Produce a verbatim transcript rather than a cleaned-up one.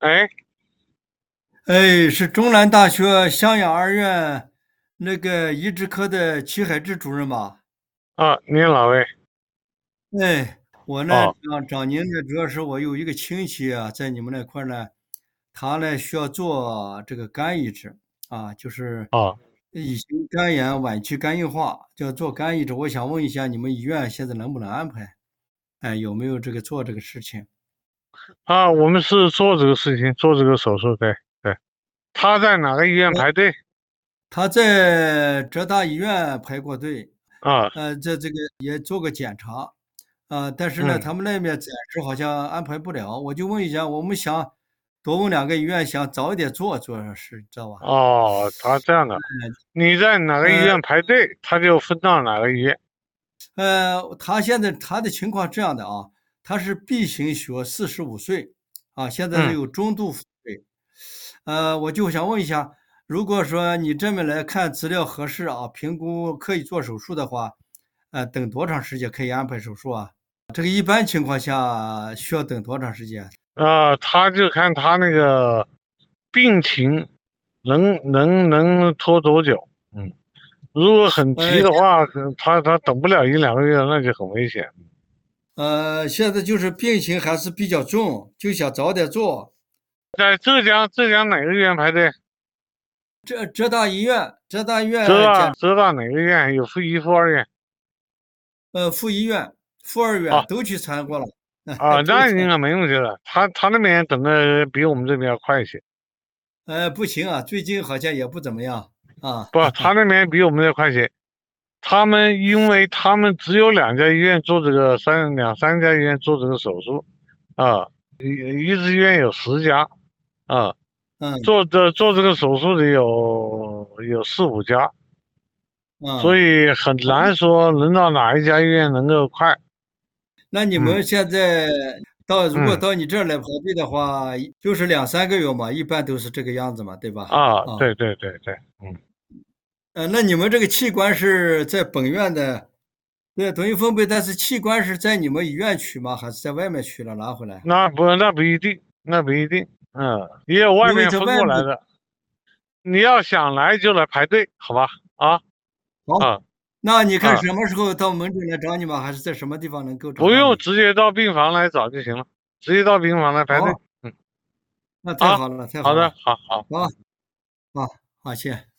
哎， 哎，是中南大学襄阳二院那个移植科的齐海志主任吧？ 啊，您哪位？ 哎，我呢哦找找您呢，主要是我有一个亲戚啊，在你们那块儿呢，他呢需要做这个肝移植啊，就是哦乙型肝炎晚期肝硬化，就要做肝移植。我想问一下，你们医院现在能不能安排？哎，有没有这个做这个事情？ 啊，我们是做这个事情，做这个手术，对对。他在哪个医院排队？ 他在浙大医院排过队， 啊， 呃，这这个也做个检查，啊，但是呢， 嗯， 他们那边暂时好像安排不了。我就问一下，我们想多问两个医院，想早一点做做事，知道吧？ 哦，他这样的，你在哪个医呃院排队，他就分到哪个医院。 呃，他现在他的情况这样的啊，他是 B 型血，四十五岁，啊，现在是嗯， 有中度腹水。呃，我就想问一下，如果说你这么来看资料合适啊，评估可以做手术的话，呃，等多长时间可以安排手术啊？这个一般情况下需要等多长时间？ 啊，他就看他那个病情能能能拖多久。嗯，如果很急呃， 的话，可能他他等不了一两个月，那就很危险。 呃，现在就是病情还是比较重，就想早点做。 在浙江浙江哪个医院排队？ 浙浙大医院，浙大医浙院检， 大浙大哪个医院有附一附二院？ 呃，附一院、附二院啊都去参过了， 啊， 都参。 那应该没问题了。他他那边等的比我们这边要快一些。 呃，不行啊，最近好像也不怎么样啊。 不，他那边比我们这快些。他们因为他们只有两家医院做这个三两三家医院做这个手术啊，一一支医院有十家啊， 嗯做这做这个手术的有有四五家，所嗯， 以很难说轮到哪一家医院能够快。 那你们嗯现在到如果嗯到你这儿来排队的话，就是两三个月嘛，一般都是这个样子嘛，对吧？ 啊， 啊， 对对对对，嗯。 呃，那你们这个器官是在本院的，对，等于分配，但是器官是在你们医院取吗？还是在外面取了拿回来？ 那不那不一定，那不一定，嗯，也有外因为面分在外面， 过来的。你要想来就来排队，好吧？啊好， 啊那你看啊， 什么时候到门诊来找你吗？还是在什么地方能够找不到你？ 用直接到病房来找就行了，直接到病房来排队。 好， 嗯， 那太好， 好了，太好的， 好了， 好好。 好，好，好，谢谢。